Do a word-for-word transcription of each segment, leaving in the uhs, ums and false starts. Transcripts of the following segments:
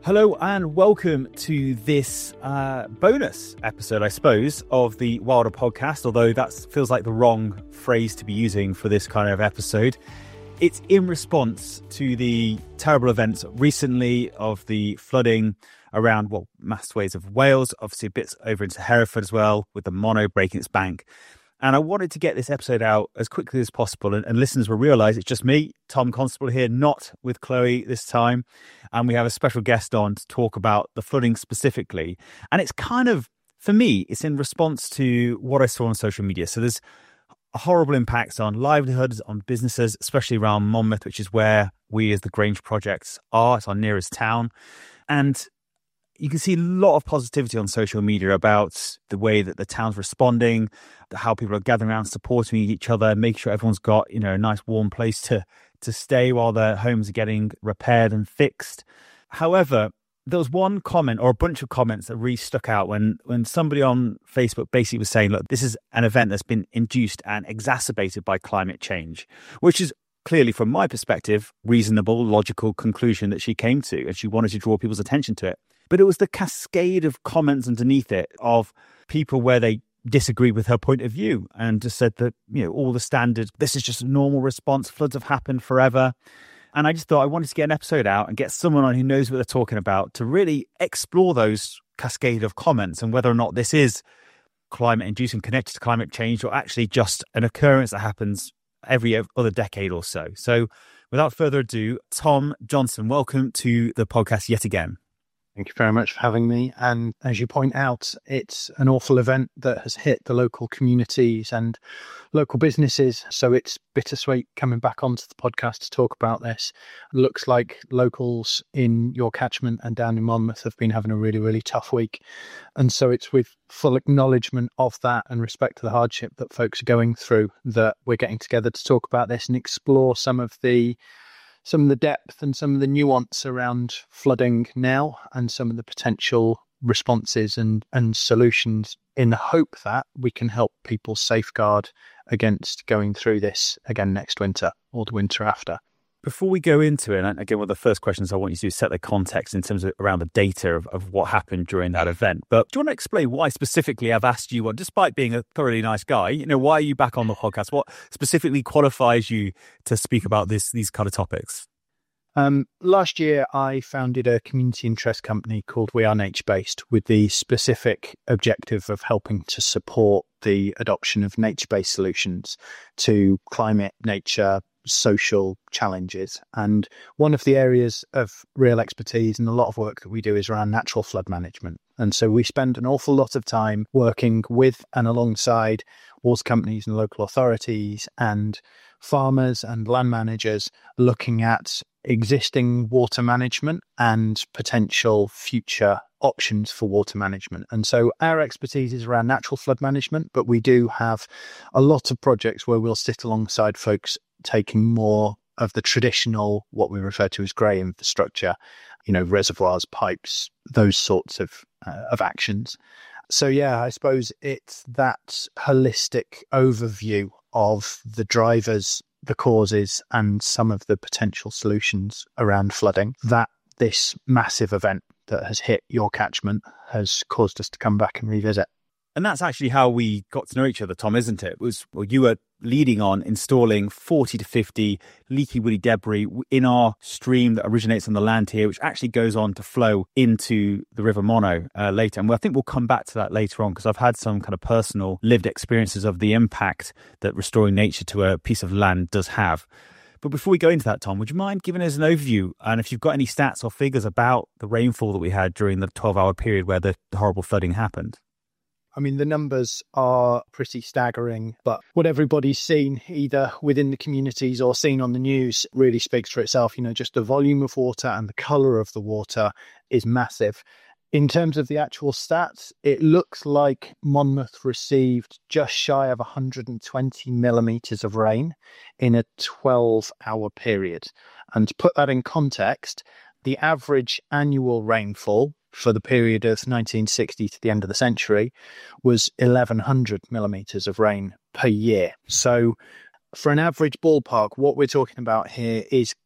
Hello and welcome to this uh, bonus episode, I suppose, of the Wilder podcast, although that feels like the wrong phrase to be using for this kind of episode. It's in response to the terrible events recently of the flooding around, well, mass swathes of Wales, obviously bits over into Hereford as well, with the Mono breaking its bank. And I wanted to get this episode out as quickly as possible, and, and listeners will realise it's just me, Tom Constable here, not with Chloe this time. And we have a special guest on to talk about the flooding specifically. And it's kind of, for me, it's in response to what I saw on social media. So there's horrible impacts on livelihoods, on businesses, especially around Monmouth, which is where we as the Grange Projects are. It's our nearest town. And you can see a lot of positivity on social media about the way that the town's responding, how people are gathering around, supporting each other, making sure everyone's got, you know, a nice warm place to to stay while their homes are getting repaired and fixed. However, there was one comment or a bunch of comments that really stuck out when, when somebody on Facebook basically was saying, look, this is an event that's been induced and exacerbated by climate change, which is clearly, from my perspective, reasonable, logical conclusion that she came to, and she wanted to draw people's attention to it. But it was the cascade of comments underneath it of people where they disagree with her point of view and just said that, you know, all the standard, this is just a normal response, floods have happened forever. And I just thought I wanted to get an episode out and get someone on who knows what they're talking about to really explore those cascade of comments and whether or not this is climate induced and connected to climate change, or actually just an occurrence that happens every other decade or so. So without further ado, Tom Johnson, welcome to the podcast yet again. Thank you very much for having me. And as you point out, it's an awful event that has hit the local communities and local businesses. So it's bittersweet coming back onto the podcast to talk about this. It looks like locals in your catchment and down in Monmouth have been having a really, really tough week. And so it's with full acknowledgement of that and respect to the hardship that folks are going through that we're getting together to talk about this and explore some of the some of the depth and some of the nuance around flooding now and some of the potential responses and, and solutions in the hope that we can help people safeguard against going through this again next winter or the winter after. Before we go into it, and again, one of the first questions I want you to do is set the context in terms of around the data of, of what happened during that event. But do you want to explain why specifically I've asked you, well, despite being a thoroughly nice guy, you know, why are you back on the podcast? What specifically qualifies you to speak about this these kind of topics? Um, last year, I founded a community interest company called We Are Nature Based with the specific objective of helping to support the adoption of nature-based solutions to climate, nature, social challenges. And one of the areas of real expertise and a lot of work that we do is around natural flood management. And so we spend an awful lot of time working with and alongside water companies and local authorities and farmers and land managers looking at existing water management and potential future options for water management. And so our expertise is around natural flood management, but we do have a lot of projects where we'll sit alongside folks taking more of the traditional, what we refer to as grey infrastructure, you know, reservoirs, pipes, those sorts of uh, of actions. So yeah, I suppose it's that holistic overview of the drivers, the causes, and some of the potential solutions around flooding that this massive event that has hit your catchment has caused us to come back and revisit. And that's actually how we got to know each other, Tom, isn't it? It was, well, you were leading on installing forty to fifty leaky woody debris in our stream that originates on the land here, which actually goes on to flow into the River Mono uh, later. And I think we'll come back to that later on, because I've had some kind of personal lived experiences of the impact that restoring nature to a piece of land does have. But before we go into that, Tom, would you mind giving us an overview? And if you've got any stats or figures about the rainfall that we had during the twelve-hour period where the, the horrible flooding happened? I mean, the numbers are pretty staggering, but what everybody's seen either within the communities or seen on the news really speaks for itself. You know, just the volume of water and the colour of the water is massive. In terms of the actual stats, it looks like Monmouth received just shy of one hundred twenty millimetres of rain in a twelve-hour period. And to put that in context, the average annual rainfall for the period of nineteen sixty to the end of the century was eleven hundred millimetres of rain per year. So for an average ballpark, what we're talking about here is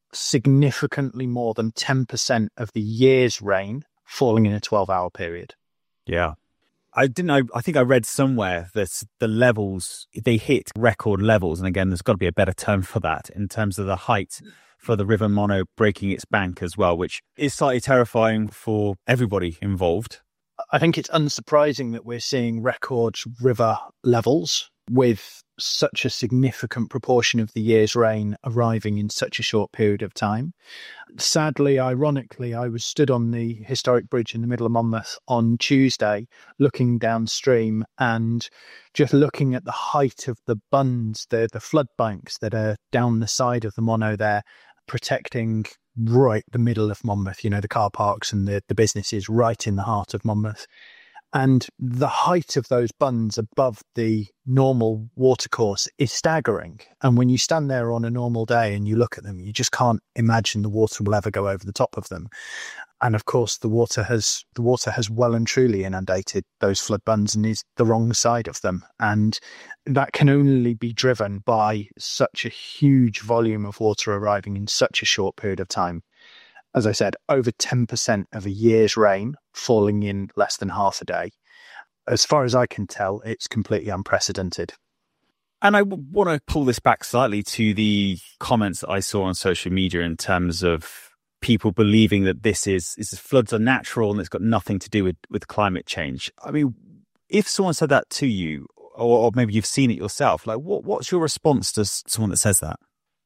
significantly more than ten percent of the year's rain falling in a twelve-hour period. Yeah. I didn't know, I think I read somewhere that the levels, they hit record levels. And again, there's got to be a better term for that in terms of the height for the River Monnow breaking its bank as well, which is slightly terrifying for everybody involved. I think it's unsurprising that we're seeing record river levels with such a significant proportion of the year's rain arriving in such a short period of time. Sadly, ironically, I was stood on the historic bridge in the middle of Monmouth on Tuesday, looking downstream and just looking at the height of the bunds, the, the flood banks that are down the side of the Monnow there, protecting right the middle of Monmouth, you know, the car parks and the, the businesses right in the heart of Monmouth. And the height of those bunds above the normal watercourse is staggering. And when you stand there on a normal day and you look at them, you just can't imagine the water will ever go over the top of them. And of course, the water has the water has well and truly inundated those flood bunds and is the wrong side of them. And that can only be driven by such a huge volume of water arriving in such a short period of time. As I said, over ten percent of a year's rain falling in less than half a day. As far as I can tell, it's completely unprecedented. And I w- want to pull this back slightly to the comments that I saw on social media in terms of people believing that this is, is floods are natural and it's got nothing to do with, with climate change. I mean, if someone said that to you, or, or maybe you've seen it yourself, like what what's your response to someone that says that?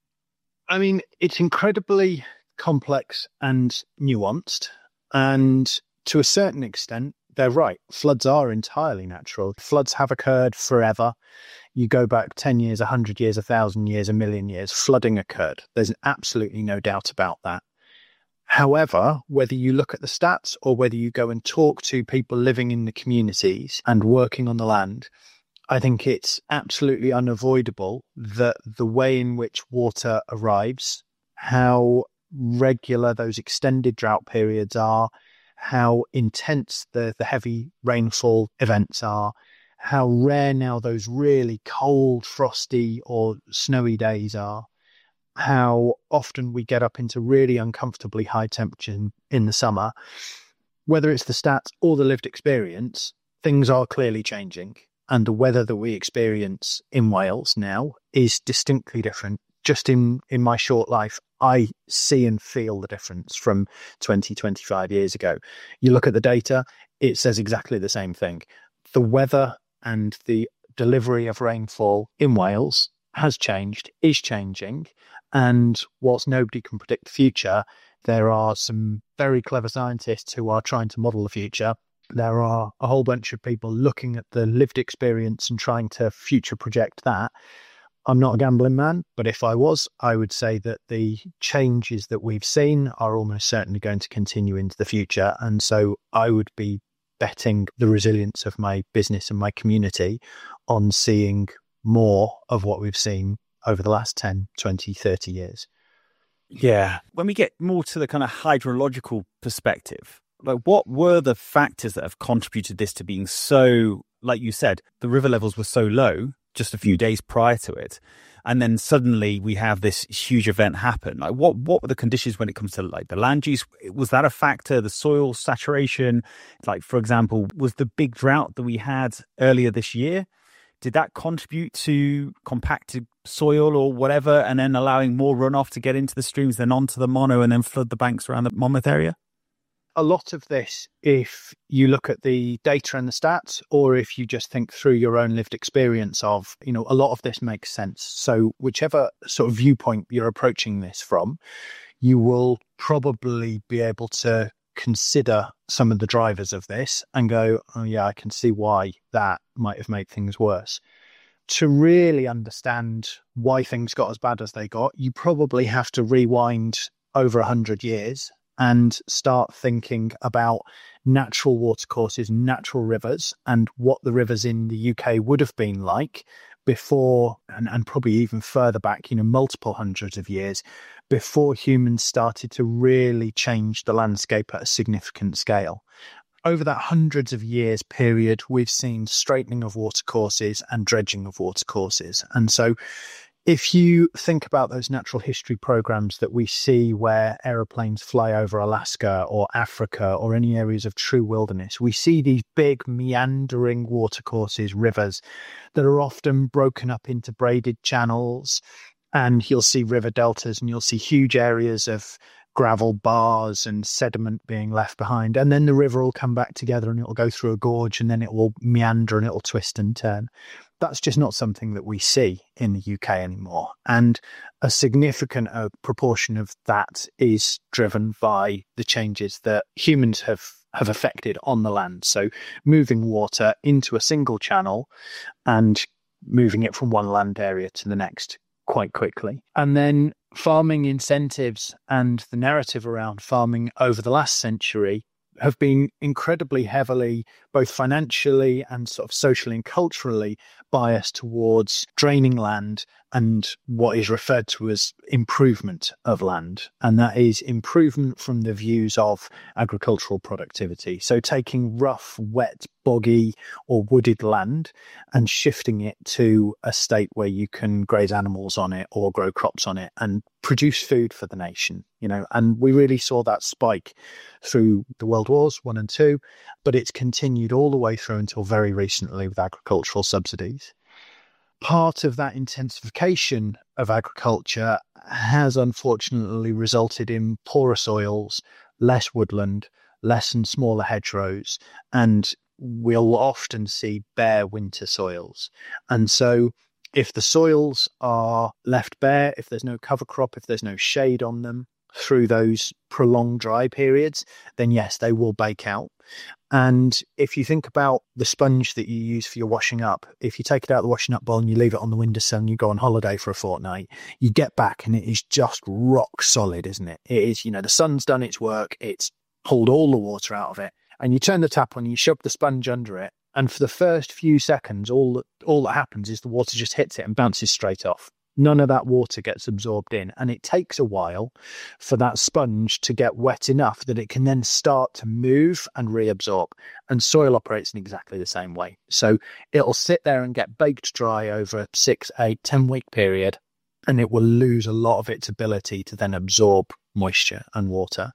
I mean, it's incredibly complex and nuanced, and to a certain extent they're right. Floods are entirely natural. Floods have occurred forever. You go back ten years, one hundred years, one thousand years, a million years, flooding occurred. There's absolutely no doubt about that. However, whether you look at the stats or whether you go and talk to people living in the communities and working on the land, I think it's absolutely unavoidable that the way in which water arrives, how regular those extended drought periods are, how intense the, the heavy rainfall events are, how rare now those really cold, frosty or snowy days are, how often we get up into really uncomfortably high temperature in, in the summer. Whether it's the stats or the lived experience, things are clearly changing. And the weather that we experience in Wales now is distinctly different. Just in, in my short life, I see and feel the difference from twenty, twenty-five years ago. You look at the data, it says exactly the same thing. The weather and the delivery of rainfall in Wales has changed, is changing. And whilst nobody can predict the future, there are some very clever scientists who are trying to model the future. There are a whole bunch of people looking at the lived experience and trying to future project that. I'm not a gambling man, but if I was, I would say that the changes that we've seen are almost certainly going to continue into the future. And so I would be betting the resilience of my business and my community on seeing more of what we've seen over the last ten, twenty, thirty years. Yeah. When we get more to the kind of hydrological perspective, like what were the factors that have contributed this to being so, like you said, the river levels were so low just a few days prior to it, and then suddenly we have this huge event happen? Like what what were the conditions when it comes to like the land use? Was that a factor? The soil saturation, like for example, was the big drought that we had earlier this year, did that contribute to compacted soil or whatever, and then allowing more runoff to get into the streams, then onto the Monnow, and then flood the banks around the Monmouth area? A lot of this, if you look at the data and the stats, or if you just think through your own lived experience of, you know, a lot of this makes sense. So whichever sort of viewpoint you're approaching this from, you will probably be able to consider some of the drivers of this and go, oh yeah, I can see why that might have made things worse. To really understand why things got as bad as they got, you probably have to rewind over one hundred years and start thinking about natural watercourses, natural rivers, and what the rivers in the U K would have been like before, and, and probably even further back, you know, multiple hundreds of years before humans started to really change the landscape at a significant scale. Over that hundreds of years period, we've seen straightening of watercourses and dredging of watercourses. And so If you think about those natural history programs that we see where aeroplanes fly over Alaska or Africa or any areas of true wilderness, we see these big meandering watercourses, rivers that are often broken up into braided channels. And you'll see river deltas and you'll see huge areas of gravel bars and sediment being left behind. And then the river will come back together and it'll go through a gorge and then it will meander and it'll twist and turn. That's just not something that we see in the U K anymore. And a significant uh, proportion of that is driven by the changes that humans have, have affected on the land. So moving water into a single channel and moving it from one land area to the next quite quickly. And then farming incentives and the narrative around farming over the last century have been incredibly heavily, both financially and sort of socially and culturally, biased towards draining land and what is referred to as improvement of land. And that is improvement from the views of agricultural productivity. So taking rough, wet, boggy or wooded land and shifting it to a state where you can graze animals on it or grow crops on it and produce food for the nation, you know, and we really saw that spike through the World Wars One and Two, but it's continued all the way through until very recently with agricultural subsidies. Part of that intensification of agriculture has unfortunately resulted in poorer soils, less woodland, less and smaller hedgerows, and we'll often see bare winter soils. And so if the soils are left bare, if there's no cover crop, if there's no shade on them through those prolonged dry periods, then yes, they will bake out. And if you think about the sponge that you use for your washing up, if you take it out of the washing up bowl and you leave it on the windowsill and you go on holiday for a fortnight, you get back and it is just rock solid, isn't it? It is, you know, the sun's done its work. It's pulled all the water out of it. And you turn the tap on, you shove the sponge under it. And for the first few seconds, all that, all that happens is the water just hits it and bounces straight off. None of that water gets absorbed in. And it takes a while for that sponge to get wet enough that it can then start to move and reabsorb. And soil operates in exactly the same way. So it'll sit there and get baked dry over a six, eight, ten week period. And it will lose a lot of its ability to then absorb moisture and water.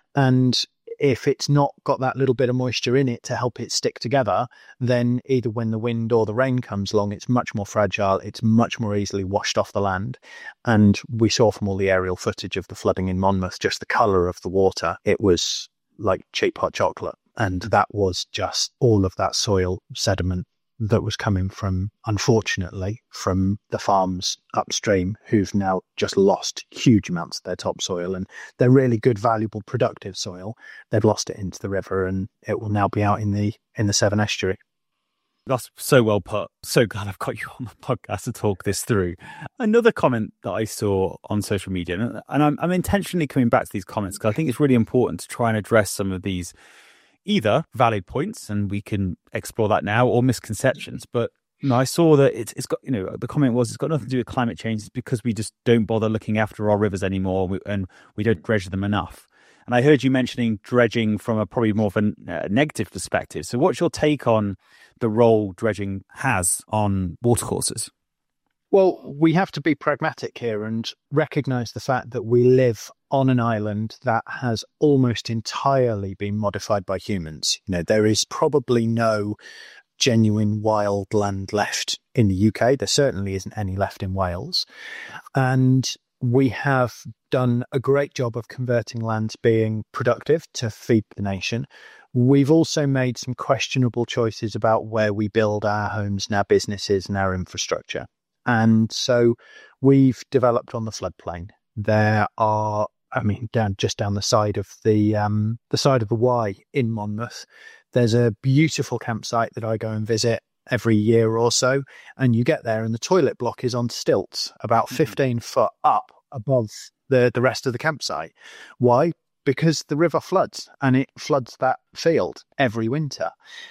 And if it's not got that little bit of moisture in it to help it stick together, then either when the wind or the rain comes along, it's much more fragile. It's much more easily washed off the land. And we saw from all the aerial footage of the flooding in Monmouth, just the colour of the water, it was like cheap hot chocolate. And that was just all of that soil sediment that was coming from, unfortunately, from the farms upstream who've now just lost huge amounts of their topsoil, and they're really good, valuable, productive soil. They've lost it into the river and it will now be out in the in the Severn estuary. That's so well put. So glad I've got you on the podcast to talk this through. Another comment that I saw on social media, and I'm, I'm intentionally coming back to these comments because I think it's really important to try and address some of these either valid points, and we can explore that now, or misconceptions. But you know, I saw that it's it's got, you know, the comment was it's got nothing to do with climate change. It's because we just don't bother looking after our rivers anymore, and we don't dredge them enough. And I heard you mentioning dredging from a probably more of a uh, negative perspective. So what's your take on the role dredging has on watercourses? Well, we have to be pragmatic here and recognise the fact that we live on an island that has almost entirely been modified by humans. You know, there is probably no genuine wild land left in the U K. There certainly isn't any left in Wales. And we have done a great job of converting land being productive to feed the nation. We've also made some questionable choices about where we build our homes and our businesses and our infrastructure. And so we've developed on the floodplain. There are, I mean, down just down the side of the um, the side of the Wye in Monmouth, there's a beautiful campsite that I go and visit every year or so. And you get there and the toilet block is on stilts, about fifteen foot up above the, the rest of the campsite. Why? Because the river floods, and it floods that field every winter.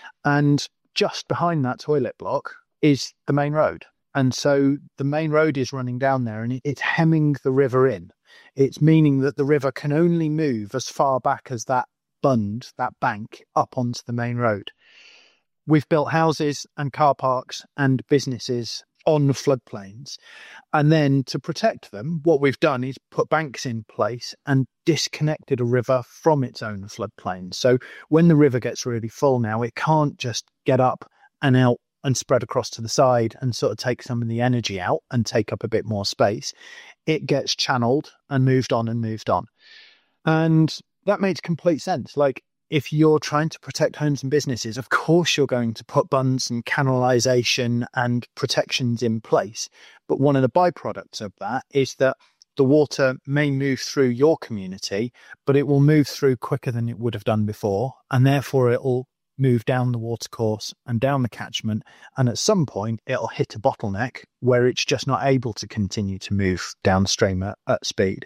And just behind that toilet block is the main road. And so the main road is running down there and it's hemming the river in. It's meaning that the river can only move as far back as that bund, that bank, up onto the main road. We've built houses and car parks and businesses on floodplains. And then to protect them, what we've done is put banks in place and disconnected a river from its own floodplain. So when the river gets really full now, it can't just get up and out and spread across to the side and sort of take some of the energy out and take up a bit more space. It gets channeled and moved on and moved on. And that makes complete sense. Like, if you're trying to protect homes and businesses, of course you're going to put bunds and canalisation and protections in place. But one of the byproducts of that is that the water may move through your community, but it will move through quicker than it would have done before. And therefore it'll move down the watercourse and down the catchment. And at some point it'll hit a bottleneck where it's just not able to continue to move downstream at, at speed.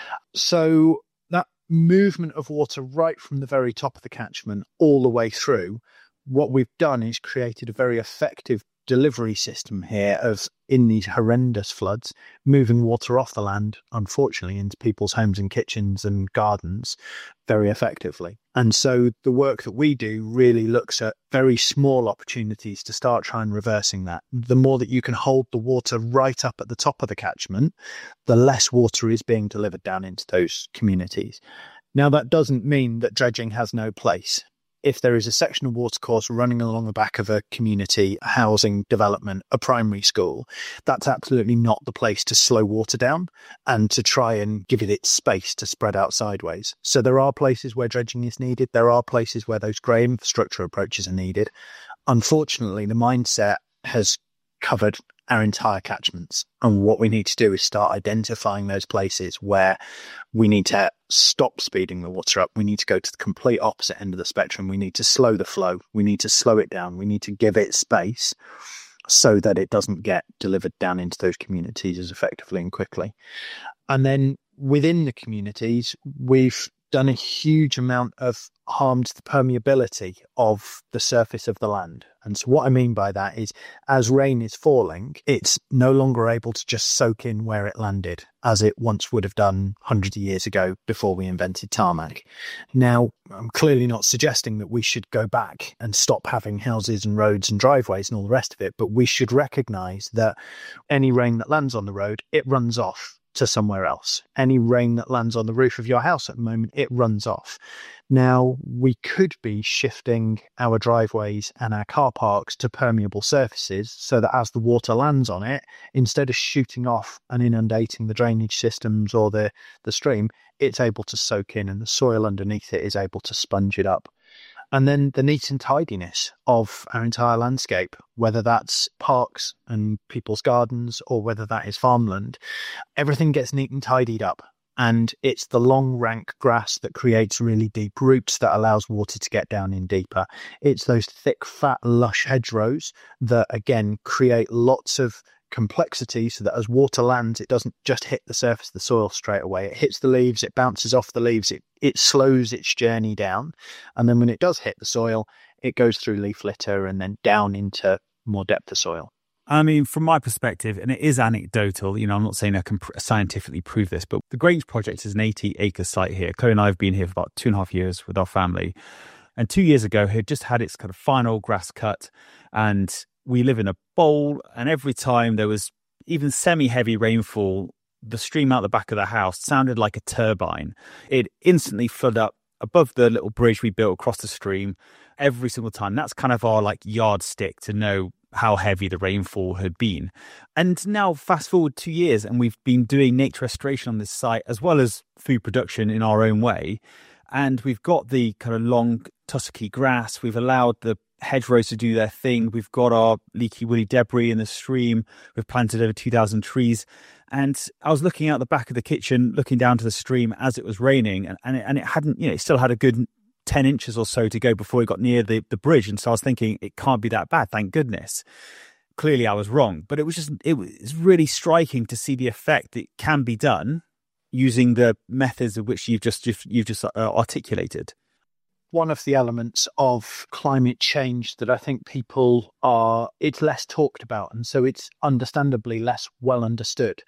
So that movement of water right from the very top of the catchment all the way through, what we've done is created a very effective delivery system here of, in these horrendous floods, moving water off the land, unfortunately, into people's homes and kitchens and gardens very effectively. And so the work that we do really looks at very small opportunities to start trying reversing that. The more that you can hold the water right up at the top of the catchment, the less water is being delivered down into those communities. Now, that doesn't mean that dredging has no place. If there is a section of watercourse running along the back of a community, a housing development, a primary school, that's absolutely not the place to slow water down and to try and give it its space to spread out sideways. So there are places where dredging is needed. There are places where those grey infrastructure approaches are needed. Unfortunately, the mindset has covered our entire catchments. And what we need to do is start identifying those places where we need to stop speeding the water up. We need to go to the complete opposite end of the spectrum. We need to slow the flow. We need to slow it down. We need to give it space so that it doesn't get delivered down into those communities as effectively and quickly. And then within the communities, we've done a huge amount of harm to the permeability of the surface of the land. And so what I mean by that is, as rain is falling, it's no longer able to just soak in where it landed, as it once would have done hundreds of years ago before we invented tarmac. Now, I'm clearly not suggesting that we should go back and stop having houses and roads and driveways and all the rest of it, but we should recognise that any rain that lands on the road, it runs off to somewhere else. Any rain that lands on the roof of your house at the moment, it runs off. Now, we could be shifting our driveways and our car parks to permeable surfaces so that as the water lands on it, instead of shooting off and inundating the drainage systems or the, the stream, it's able to soak in and the soil underneath it is able to sponge it up. And then the neat and tidiness of our entire landscape, whether that's parks and people's gardens or whether that is farmland, everything gets neat and tidied up. And it's the long rank grass that creates really deep roots that allows water to get down in deeper. It's those thick, fat, lush hedgerows that, again, create lots of complexity so that as water lands, it doesn't just hit the surface of the soil straight away. It hits the leaves, it bounces off the leaves, it, it slows its journey down. And then when it does hit the soil, it goes through leaf litter and then down into more depth of soil. I mean, from my perspective, and it is anecdotal, you know, I'm not saying I can pr- scientifically prove this, but the Grange project is an eighty acre site here. Chloe and I have been here for about two and a half years with our family. And two years ago, had just had its kind of final grass cut. And we live in a bowl. And every time there was even semi-heavy rainfall, the stream out the back of the house sounded like a turbine. It instantly flooded up above the little bridge we built across the stream every single time. That's kind of our like yardstick to know how heavy the rainfall had been. And now fast forward two years and we've been doing nature restoration on this site as well as food production in our own way. And we've got the kind of long tussocky grass. We've allowed the hedgerows to do their thing. We've got our leaky woolly debris in the stream. We've planted over two thousand trees. And I was looking out the back of the kitchen, looking down to the stream as it was raining, and, and, it, and it hadn't, you know, it still had a good ten inches or so to go before it got near the, the bridge. And so I was thinking, it can't be that bad, thank goodness. Clearly I was wrong, but it was just, it was really striking to see the effect that can be done using the methods of which you've just, you've, you've just uh, articulated. One of the elements of climate change that I think people are, it's less talked about, and so it's understandably less well understood.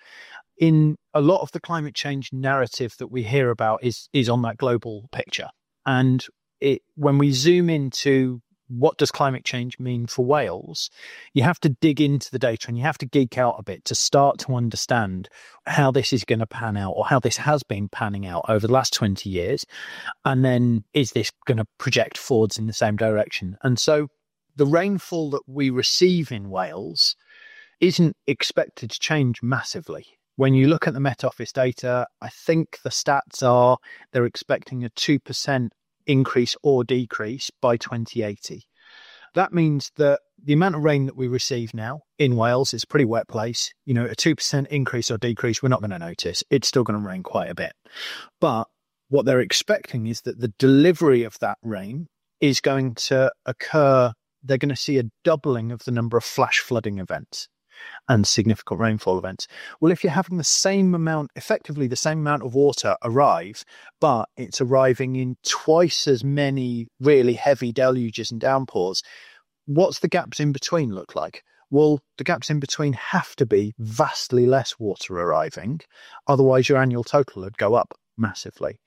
In a lot of the climate change narrative that we hear about is is on that global picture. And it, when we zoom into what does climate change mean for Wales, you have to dig into the data and you have to geek out a bit to start to understand how this is going to pan out, or how this has been panning out over the last twenty years. And then is this going to project forwards in the same direction? And so the rainfall that we receive in Wales isn't expected to change massively. When you look at the Met Office data, I think the stats are they're expecting a two percent increase or decrease by twenty eighty. That means that the amount of rain that we receive now in Wales is a pretty wet place. You know, a two percent increase or decrease, we're not going to notice. It's still going to rain quite a bit. But what they're expecting is that the delivery of that rain is going to occur. They're going to see a doubling of the number of flash flooding events and significant rainfall events. Well, if you're having the same amount, effectively the same amount of water arrive, but it's arriving in twice as many really heavy deluges and downpours, what's the gaps in between look like? Well, the gaps in between have to be vastly less water arriving. Otherwise, your annual total would go up massively.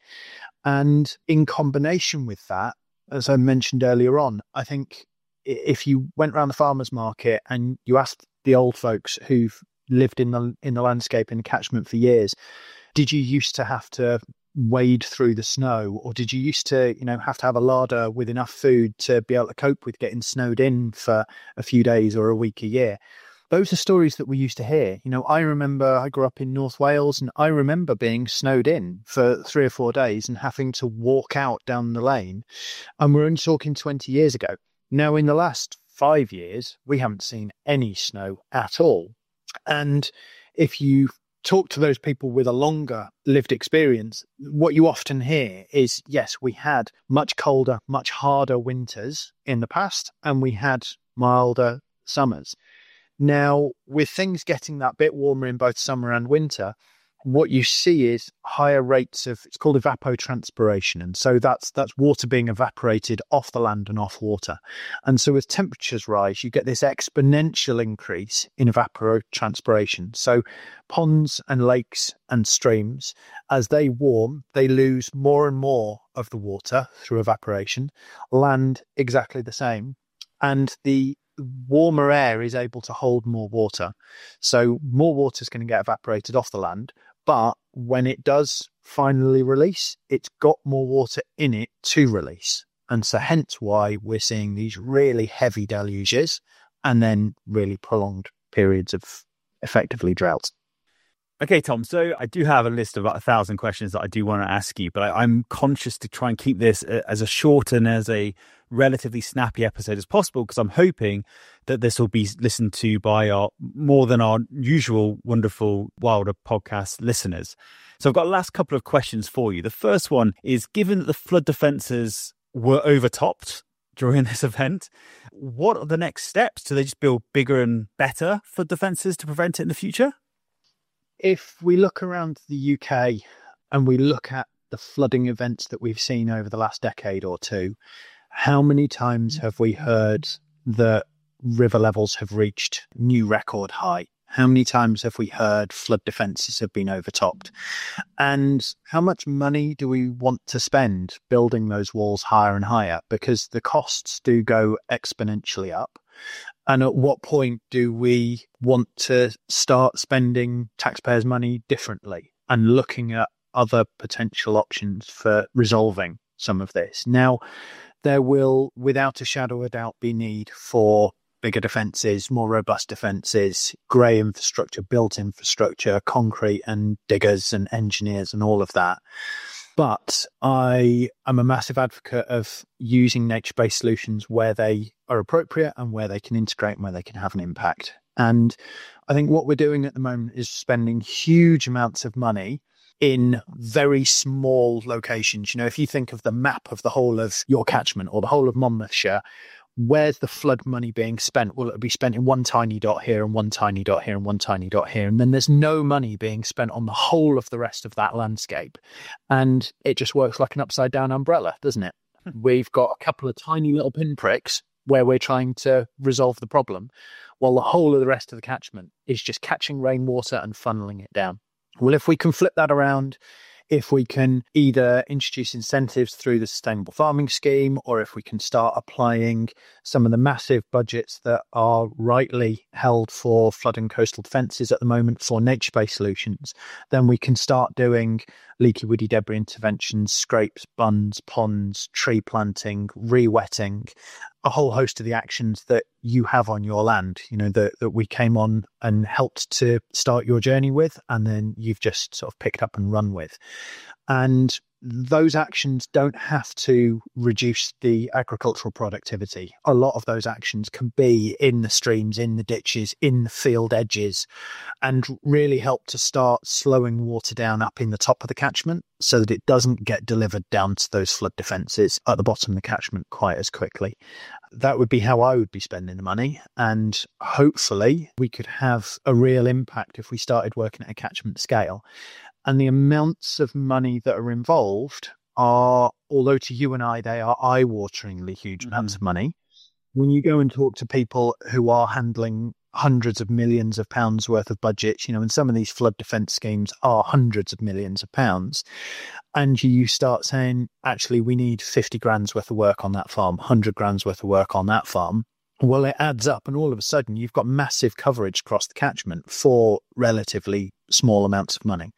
And in combination with that, as I mentioned earlier on, I think if you went around the farmers market and you asked the old folks who've lived in the in the landscape in the catchment for years, did you used to have to wade through the snow, or did you used to, you know, have to have a larder with enough food to be able to cope with getting snowed in for a few days or a week a year? Those are stories that we used to hear. You know, I remember I grew up in North Wales and I remember being snowed in for three or four days and having to walk out down the lane. And we're only talking twenty years ago. Now, in the last five years, we haven't seen any snow at all. And if you talk to those people with a longer lived experience, what you often hear is, yes, we had much colder, much harder winters in the past, and we had milder summers. Now, with things getting that bit warmer in both summer and winter, what you see is higher rates of, it's called evapotranspiration. And so that's that's water being evaporated off the land and off water. And so as temperatures rise, you get this exponential increase in evapotranspiration. So ponds and lakes and streams, as they warm, they lose more and more of the water through evaporation. Land, exactly the same. And the warmer air is able to hold more water. So more water is going to get evaporated off the land. But when it does finally release, it's got more water in it to release. And so hence why we're seeing these really heavy deluges and then really prolonged periods of effectively drought. Okay, Tom, so I do have a list of about a thousand questions that I do want to ask you, but I, I'm conscious to try and keep this as a short and as a relatively snappy episode as possible, because I'm hoping that this will be listened to by our more than our usual wonderful Wilder podcast listeners. So I've got a last couple of questions for you. The first one is, given that the flood defences were overtopped during this event, what are the next steps? Do they just build bigger and better flood defences to prevent it in the future? If we look around the U K and we look at the flooding events that we've seen over the last decade or two, how many times have we heard that river levels have reached new record high? How many times have we heard flood defences have been overtopped? And how much money do we want to spend building those walls higher and higher? Because the costs do go exponentially up. And at what point do we want to start spending taxpayers' money differently and looking at other potential options for resolving some of this? Now, there will, without a shadow of a doubt, be need for bigger defences, more robust defences, grey infrastructure, built infrastructure, concrete and diggers and engineers and all of that. But I am a massive advocate of using nature-based solutions where they are appropriate and where they can integrate and where they can have an impact. And I think what we're doing at the moment is spending huge amounts of money in very small locations. You know, if you think of the map of the whole of your catchment or the whole of Monmouthshire, where's the flood money being spent? Well, it'll be spent in one tiny dot here and one tiny dot here and one tiny dot here. And then there's no money being spent on the whole of the rest of that landscape. And it just works like an upside down umbrella, doesn't it? We've got a couple of tiny little pinpricks where we're trying to resolve the problem, while the whole of the rest of the catchment is just catching rainwater and funneling it down. Well, if we can flip that around if we can either introduce incentives through the Sustainable Farming Scheme, or if we can start applying some of the massive budgets that are rightly held for flood and coastal defences at the moment for nature-based solutions, then we can start doing leaky woody debris interventions, scrapes, bunds, ponds, tree planting, re-wetting, a whole host of the actions that you have on your land, you know, that, that we came on and helped to start your journey with, and then you've just sort of picked up and run with. And those actions don't have to reduce the agricultural productivity. A lot of those actions can be in the streams, in the ditches, in the field edges, and really help to start slowing water down up in the top of the catchment so that it doesn't get delivered down to those flood defences at the bottom of the catchment quite as quickly. That would be how I would be spending the money. And hopefully we could have a real impact if we started working at a catchment scale. And the amounts of money that are involved are, although to you and I, they are eye-wateringly huge mm-hmm. amounts of money. When you go and talk to people who are handling hundreds of millions of pounds worth of budgets, you know, and some of these flood defence schemes are hundreds of millions of pounds, and you start saying, actually, we need fifty grand's worth of work on that farm, one hundred grand's worth of work on that farm, well, it adds up, and all of a sudden you've got massive coverage across the catchment for relatively small amounts of money.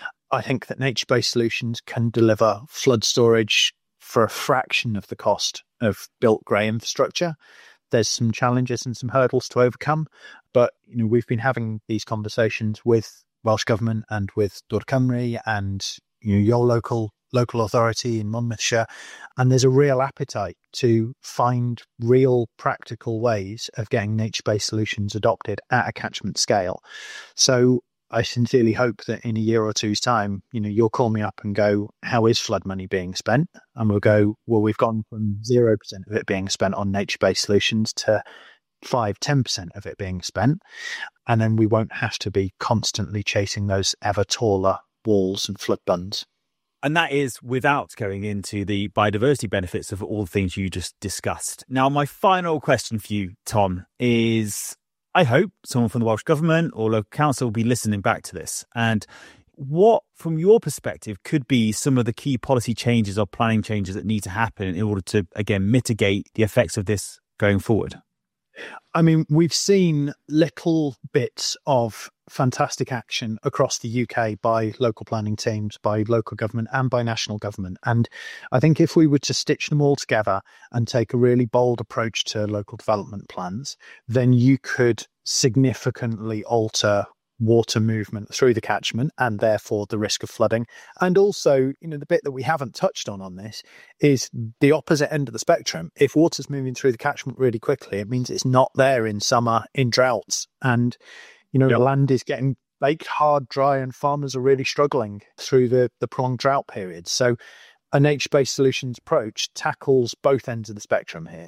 I think that nature-based solutions can deliver flood storage for a fraction of the cost of built grey infrastructure. There's some challenges and some hurdles to overcome, but you know, we've been having these conversations with Welsh Government and with Dŵr Cymru and you know, your local local authority in Monmouthshire, and there's a real appetite to find real practical ways of getting nature-based solutions adopted at a catchment scale. So I sincerely hope that in a year or two's time, you know, you'll call me up and go, how is flood money being spent? And we'll go, well, we've gone from zero percent of it being spent on nature-based solutions to five, ten percent of it being spent. And then we won't have to be constantly chasing those ever taller walls and flood bunds. And that is without going into the biodiversity benefits of all the things you just discussed. Now, my final question for you, Tom, is I hope someone from the Welsh Government or local council will be listening back to this. And what, from your perspective, could be some of the key policy changes or planning changes that need to happen in order to, again, mitigate the effects of this going forward? I mean, we've seen little bits of fantastic action across the U K by local planning teams, by local government and by national government. And I think if we were to stitch them all together and take a really bold approach to local development plans, then you could significantly alter water movement through the catchment and therefore the risk of flooding. And also, you know, the bit that we haven't touched on on this is the opposite end of the spectrum. If water's moving through the catchment really quickly, it means it's not there in summer in droughts. And, you know, yep. the land is getting baked hard, dry, and farmers are really struggling through the, the prolonged drought periods. So a nature-based solutions approach tackles both ends of the spectrum here.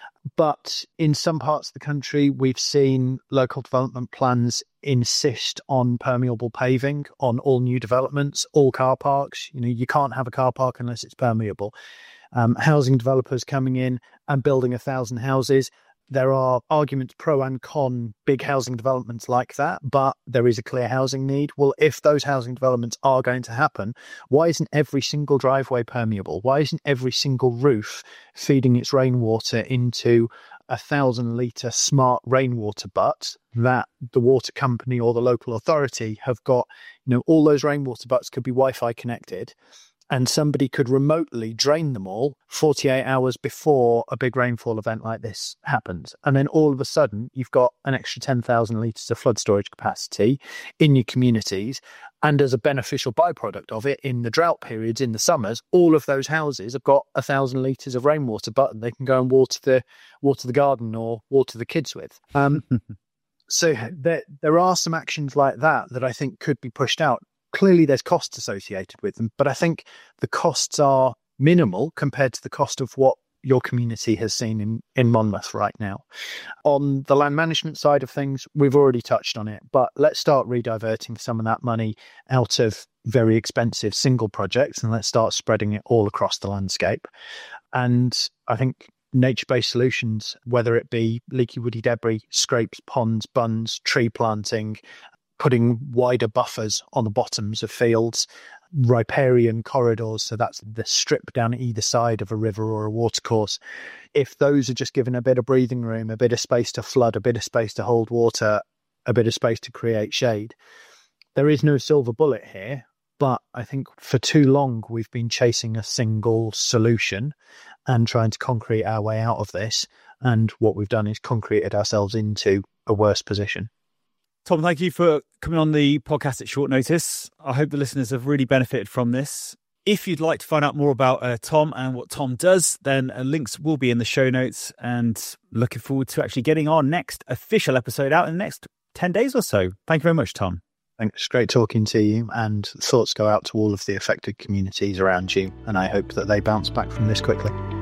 But in some parts of the country, we've seen local development plans insist on permeable paving on all new developments, all car parks. You know, you can't have a car park unless it's permeable. Um, housing developers coming in and building a thousand houses. There are arguments pro and con big housing developments like that, but there is a clear housing need. Well, if those housing developments are going to happen, why isn't every single driveway permeable? Why isn't every single roof feeding its rainwater into a thousand litre smart rainwater butt that the water company or the local authority have got? You know, all those rainwater butts could be Wi-Fi connected, and somebody could remotely drain them all forty-eight hours before a big rainfall event like this happens. And then all of a sudden, you've got an extra ten thousand litres of flood storage capacity in your communities. And as a beneficial byproduct of it, in the drought periods, in the summers, all of those houses have got one thousand litres of rainwater button they can go and water the, water the garden or water the kids with. Um, so there, there are some actions like that that I think could be pushed out. Clearly, there's costs associated with them, but I think the costs are minimal compared to the cost of what your community has seen in, in Monmouth right now. On the land management side of things, we've already touched on it, but let's start rediverting some of that money out of very expensive single projects and let's start spreading it all across the landscape. And I think nature-based solutions, whether it be leaky woody debris, scrapes, ponds, bunds, tree planting, putting wider buffers on the bottoms of fields, riparian corridors, so that's the strip down either side of a river or a watercourse, if those are just given a bit of breathing room, a bit of space to flood, a bit of space to hold water, a bit of space to create shade, there is no silver bullet here. But I think for too long, we've been chasing a single solution and trying to concrete our way out of this. And what we've done is concreted ourselves into a worse position. Tom, thank you for coming on the podcast at short notice. I hope the listeners have really benefited from this. If you'd like to find out more about uh, Tom and what Tom does, then uh, links will be in the show notes, and looking forward to actually getting our next official episode out in the next ten days or so. Thank you very much, Tom. Thanks. Great talking to you, and thoughts go out to all of the affected communities around you, and I hope that they bounce back from this quickly.